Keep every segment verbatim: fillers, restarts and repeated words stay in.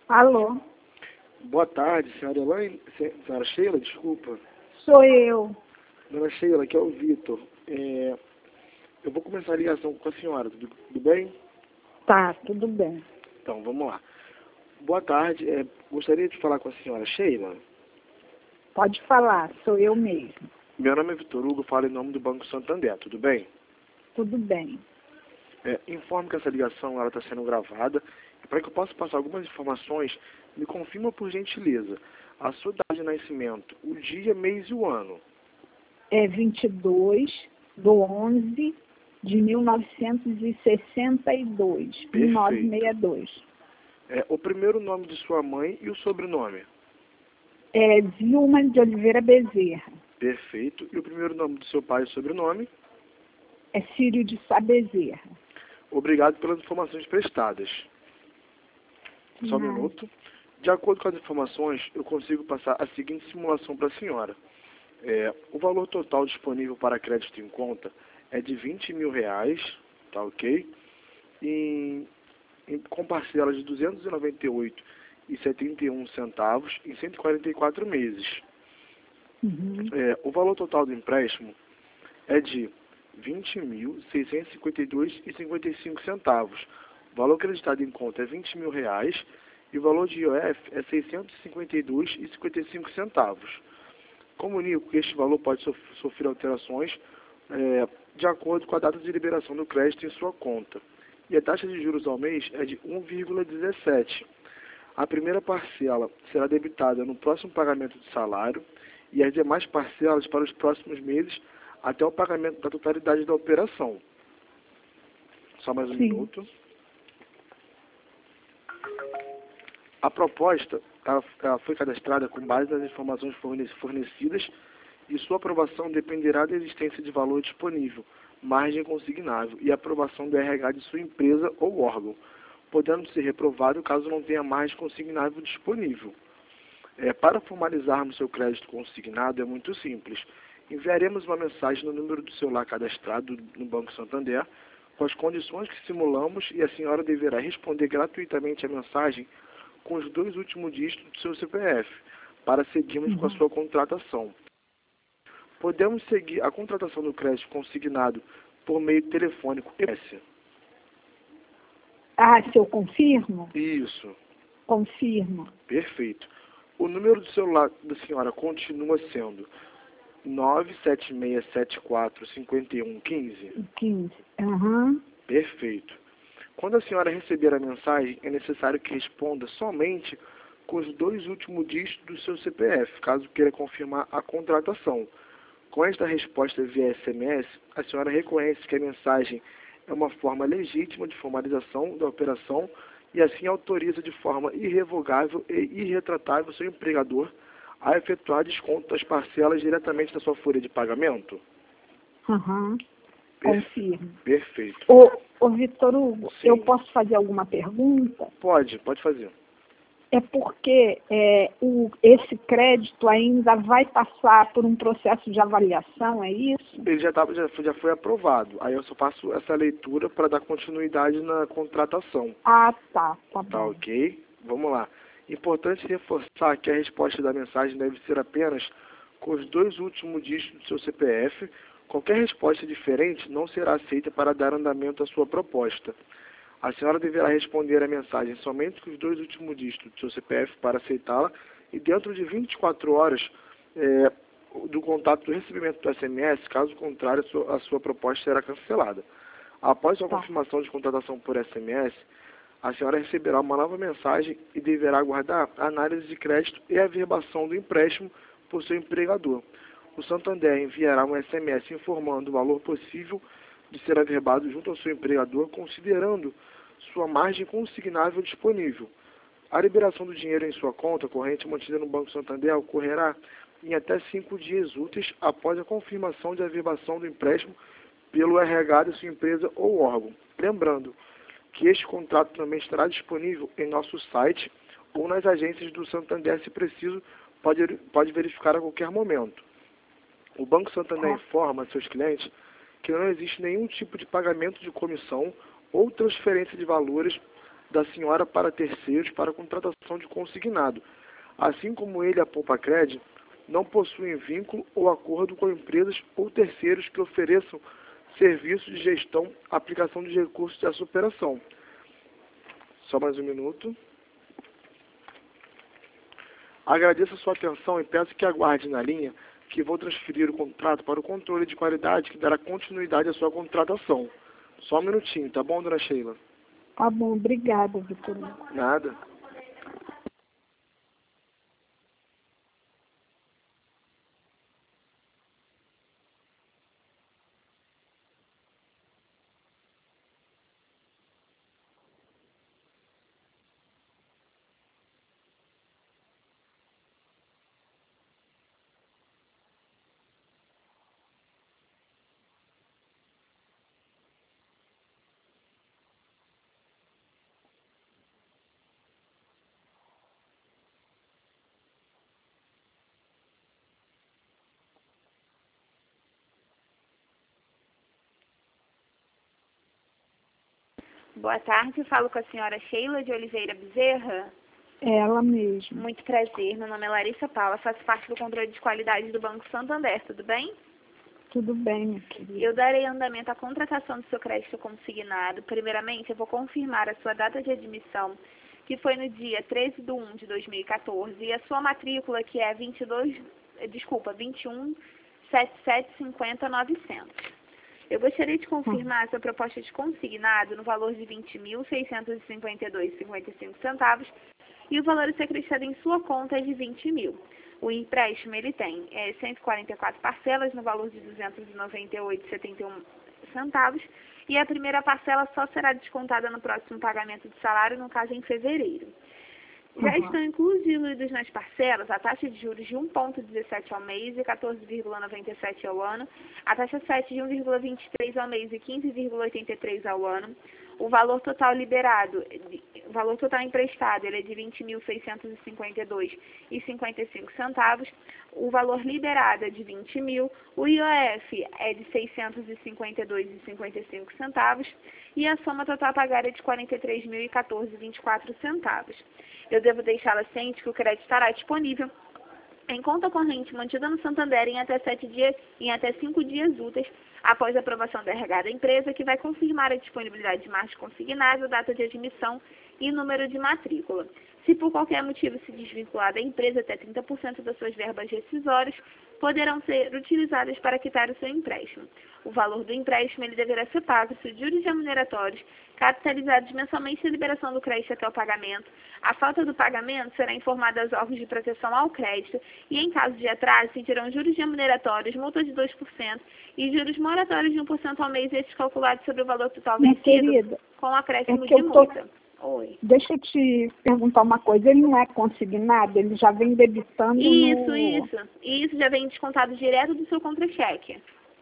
Alô? Boa tarde, senhora Elaine, se- senhora Sheila, desculpa. Sou eu. Dona Sheila, aqui é o Vitor. É, eu vou começar a ligação com a senhora, tudo, tudo bem? Tá, tudo bem. Então, vamos lá. Boa tarde, é, gostaria de falar com a senhora Sheila. Pode falar, sou eu mesmo. Meu nome é Vitor Hugo, falo em nome do Banco Santander, tudo bem? Tudo bem. É, informo que essa ligação está sendo gravada e para que eu possa passar algumas informações, me confirma por gentileza a sua data de nascimento, o dia, mês e o ano. É vinte e dois de onze de mil novecentos e sessenta e dois. mil novecentos e sessenta e dois. É, o primeiro nome de sua mãe e o sobrenome. É Vilma de Oliveira Bezerra. Perfeito. E o primeiro nome do seu pai e sobrenome? É Círio de Sá Bezerra. Obrigado pelas informações prestadas. Só um Não. minuto. De acordo com as informações, eu consigo passar a seguinte simulação para a senhora. É, o valor total disponível para crédito em conta é de vinte mil reais, tá ok? E, em, com parcelas de duzentos e noventa e oito reais e setenta e um centavos em cento e quarenta e quatro meses. Uhum. É, o valor total do empréstimo é de vinte mil seiscentos e cinquenta e dois reais e cinquenta e cinco centavos. O valor acreditado em conta é vinte mil reais e o valor de I O F é seiscentos e cinquenta e dois reais e cinquenta e cinco centavos. Comunico que este valor pode sof sofrer alterações é, de acordo com a data de liberação do crédito em sua conta. E a taxa de juros ao mês é de um vírgula dezessete. A primeira parcela será debitada no próximo pagamento de salário e as demais parcelas para os próximos meses até o pagamento da totalidade da operação. Só mais um Sim. minuto. A proposta ela, ela foi cadastrada com base nas informações forne- fornecidas e sua aprovação dependerá da existência de valor disponível, margem consignável e aprovação do R H de sua empresa ou órgão, podendo ser reprovado caso não tenha margem consignável disponível. É, para formalizarmos seu crédito consignado é muito simples. Enviaremos uma mensagem no número do celular cadastrado no Banco Santander com as condições que simulamos e a senhora deverá responder gratuitamente a mensagem com os dois últimos dígitos do seu C P F para seguirmos Uhum. com a sua contratação. Podemos seguir a contratação do crédito consignado por meio telefônico. S. Ah, se eu confirmo? Isso. Confirmo. Perfeito. O número do celular da senhora continua sendo nove sete seis sete quatro cinco um um cinco. quinze. Aham. Perfeito. Quando a senhora receber a mensagem, é necessário que responda somente com os dois últimos dígitos do seu C P F, caso queira confirmar a contratação. Com esta resposta via S M S, a senhora reconhece que a mensagem é uma forma legítima de formalização da operação e assim autoriza de forma irrevogável e irretratável seu empregador a efetuar desconto das parcelas diretamente da sua folha de pagamento? Aham. Perfe- Confirmo. Perfeito. Ô, ô Vitor Hugo, Sim. eu posso fazer alguma pergunta? Pode, pode fazer. É porque é, o, esse crédito ainda vai passar por um processo de avaliação, é isso? Ele já, tá, já, já foi aprovado. Aí eu só faço essa leitura para dar continuidade na contratação. Ah, tá, tá Tá bom. ok? Vamos lá. Importante reforçar que a resposta da mensagem deve ser apenas com os dois últimos dígitos do seu C P F. Qualquer resposta diferente não será aceita para dar andamento à sua proposta. A senhora deverá responder a mensagem somente com os dois últimos dígitos do seu C P F para aceitá-la e dentro de vinte e quatro horas é, do contato do recebimento do S M S, caso contrário, a sua, a sua proposta será cancelada. Após a Tá. confirmação de contratação por S M S, a senhora receberá uma nova mensagem e deverá aguardar a análise de crédito e a averbação do empréstimo por seu empregador. O Santander enviará um S M S informando o valor possível de ser averbado junto ao seu empregador, considerando sua margem consignável disponível. A liberação do dinheiro em sua conta corrente mantida no Banco Santander ocorrerá em até cinco dias úteis após a confirmação de averbação do empréstimo pelo R H de sua empresa ou órgão. Lembrando que este contrato também estará disponível em nosso site ou nas agências do Santander, se preciso, pode, pode verificar a qualquer momento. O Banco Santander Tá. informa a seus clientes que não existe nenhum tipo de pagamento de comissão ou transferência de valores da senhora para terceiros para contratação de consignado. Assim como ele, a Poupa-Cred, não possuem vínculo ou acordo com empresas ou terceiros que ofereçam serviços de gestão, aplicação de recursos dessa operação. Só mais um minuto. Agradeço a sua atenção e peço que aguarde na linha que vou transferir o contrato para o controle de qualidade que dará continuidade à sua contratação. Só um minutinho, tá bom, dona Sheila? Tá bom, obrigada, Vitorino. Nada. Boa tarde, falo com a senhora Sheila de Oliveira Bezerra. Ela mesma. Muito prazer, meu nome é Larissa Paula, faço parte do controle de qualidade do Banco Santander, tudo bem? Tudo bem, minha querida. Eu darei andamento à contratação do seu crédito consignado. Primeiramente, eu vou confirmar a sua data de admissão, que foi no dia treze de um de dois mil e quatorze, e a sua matrícula, que é vinte e dois, desculpa, vinte e um, setenta e sete, cinquenta, novecentos. Eu gostaria de confirmar a sua proposta de consignado no valor de vinte mil, seiscentos e cinquenta e dois reais e cinquenta e cinco centavos e o valor a ser acreditado em sua conta é de vinte mil. O empréstimo ele tem é, cento e quarenta e quatro parcelas no valor de duzentos e noventa e oito reais e setenta e um centavos e a primeira parcela só será descontada no próximo pagamento de salário, no caso em fevereiro. Já Uhum. estão incluídos nas parcelas a taxa de juros de um vírgula dezessete ao mês e quatorze vírgula noventa e sete ao ano, a taxa sete de um vírgula vinte e três ao mês e quinze vírgula oitenta e três ao ano, o valor total liberado, o valor total emprestado ele é de vinte mil, seiscentos e cinquenta e dois reais e cinquenta e cinco centavos, o valor liberado é de vinte mil, o I O F é de seiscentos e cinquenta e dois reais e cinquenta e cinco centavos e a soma total a pagar é de quarenta e três mil e quatorze reais e vinte e quatro centavos. Eu devo deixá-la ciente que o crédito estará disponível em conta corrente mantida no Santander em até sete dias, em até cinco dias úteis, após a aprovação da R H da empresa, que vai confirmar a disponibilidade de margem consignada, data de admissão e número de matrícula. Se por qualquer motivo se desvincular da empresa, até trinta por cento das suas verbas rescisórias poderão ser utilizadas para quitar o seu empréstimo. O valor do empréstimo ele deverá ser pago se os juros remuneratórios capitalizados mensalmente na liberação do crédito até o pagamento. A falta do pagamento será informada aos órgãos de proteção ao crédito e, em caso de atraso, sentirão juros remuneratórios, multa de dois por cento e juros moratórios de um por cento ao mês, estes calculados sobre o valor total Minha vencido querida, com acréscimo é que de eu tô- multa. Oi. Deixa eu te perguntar uma coisa. Ele não é consignado? Ele já vem debitando Isso, no... isso. E isso já vem descontado direto do seu contra-cheque.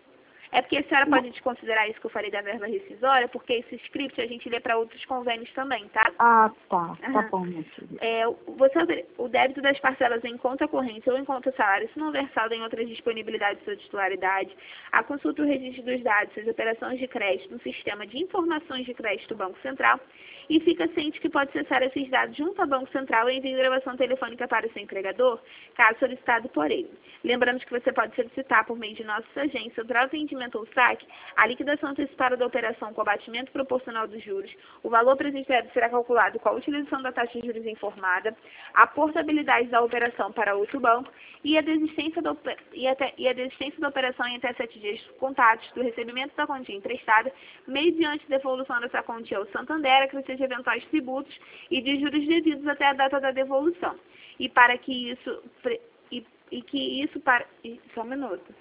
É porque a senhora pode desconsiderar isso que eu falei da verba rescisória, porque esse script a gente lê para outros convênios também, tá? Ah, tá. Tá Aham. bom, minha querida. É, você, o débito das parcelas em conta corrente ou em conta salário, se não versado em outras disponibilidades ou titularidade, a consulta o registro dos dados, as operações de crédito no sistema de informações de crédito do Banco Central e fica ciente que pode acessar esses dados junto ao Banco Central e enviar gravação telefônica para o seu empregador, caso solicitado por ele. Lembramos que você pode solicitar por meio de nossas agências, o atendimento ou saque, a liquidação antecipada da operação com abatimento proporcional dos juros, o valor presenteado será calculado com a utilização da taxa de juros informada, a portabilidade da operação para outro banco e a desistência da, e até, e a desistência da operação em até sete dias contados do recebimento da quantia emprestada, mediante devolução dessa quantia ao Santander, acrescido de eventuais tributos e de juros devidos até a data da devolução. E para que isso... E, e que isso para... E, só um minuto.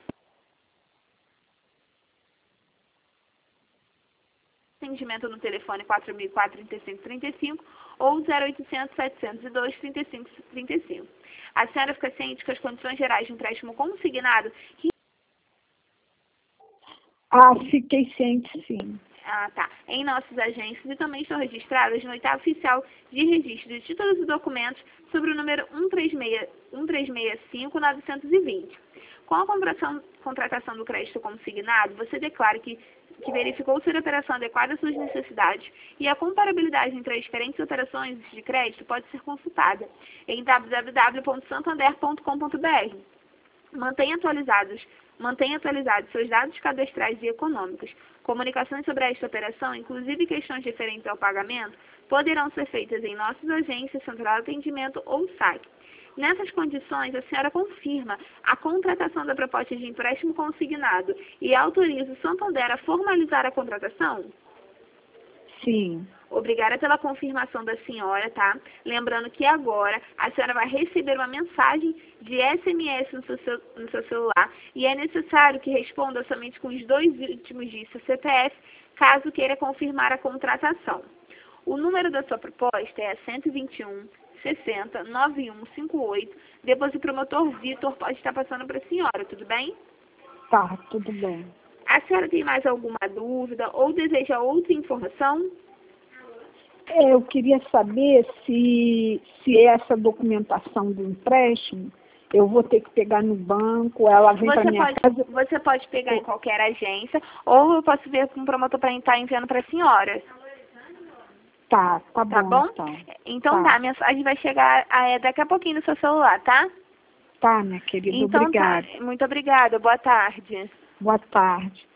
Atendimento no telefone quatro mil e quatro, trinta e cinco trinta e cinco ou zero oitocentos, setecentos e dois, trinta e cinco trinta e cinco. A senhora fica ciente que as condições gerais de empréstimo consignado... Que... Ah, fiquei ciente, sim. Ah, tá. Em nossas agências e também estão registradas no oitavo oficial de registro de títulos e documentos sobre o número um três seis, um três seis cinco, novecentos e vinte. Com a contratação, contratação do crédito consignado, você declara que, que verificou ser a operação adequada às suas necessidades e a comparabilidade entre as diferentes operações de crédito pode ser consultada em w w w ponto santander ponto com ponto b r. Mantenha atualizados, mantenha atualizados seus dados cadastrais e econômicos. Comunicações sobre esta operação, inclusive questões referentes ao pagamento, poderão ser feitas em nossas agências, central de atendimento ou site. Nessas condições, a senhora confirma a contratação da proposta de empréstimo consignado e autoriza o Santander a formalizar a contratação? Sim. Obrigada pela confirmação da senhora, tá? Lembrando que agora a senhora vai receber uma mensagem de S M S no seu, no seu celular e é necessário que responda somente com os dois últimos dígitos do C P F, caso queira confirmar a contratação. O número da sua proposta é cento e vinte e um, sessenta, noventa e um cinquenta e oito. Depois o promotor Vitor pode estar passando para a senhora, tudo bem? Tá, tudo bem. A senhora tem mais alguma dúvida ou deseja outra informação? É, eu queria saber se, se essa documentação do empréstimo eu vou ter que pegar no banco, ela vem para minha pode, casa. Você pode pegar em qualquer agência ou eu posso ver com o promotor para estar enviando para a senhora. Tá, tá bom. Tá bom? Então, então tá. tá, a mensagem vai chegar é, daqui a pouquinho no seu celular, tá? Tá, minha querida, então, obrigada. Tá. Muito obrigada, boa tarde. Boa tarde.